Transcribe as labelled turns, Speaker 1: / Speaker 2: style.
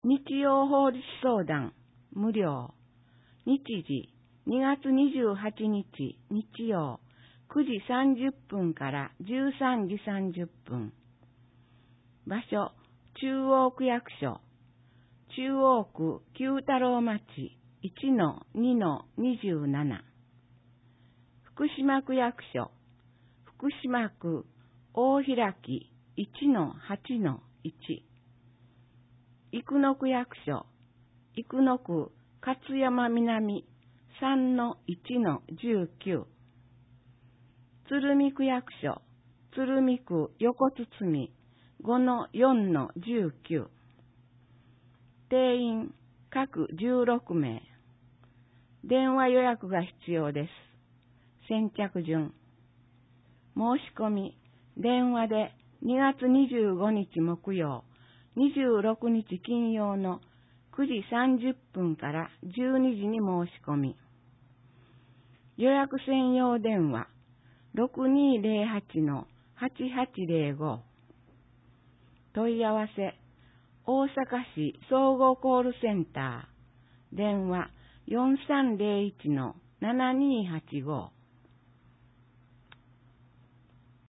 Speaker 1: 日曜法律相談無料。日時2月28日日曜9時30分から13時30分。場所中央区役所中央区九太郎町 1-2-27。福島区役所福島区大開 1-8-1。生野区役所生野区勝山南 3-1-19。鶴見区役所鶴見区横堤 5-4-19。定員各16名。電話予約が必要です。先着順。申し込み、電話で2月25日木曜、26日金曜の9時30分から12時に申し込み。予約専用電話 6208-8805。問い合わせ、大阪市総合コールセンター。電話 4301-7285。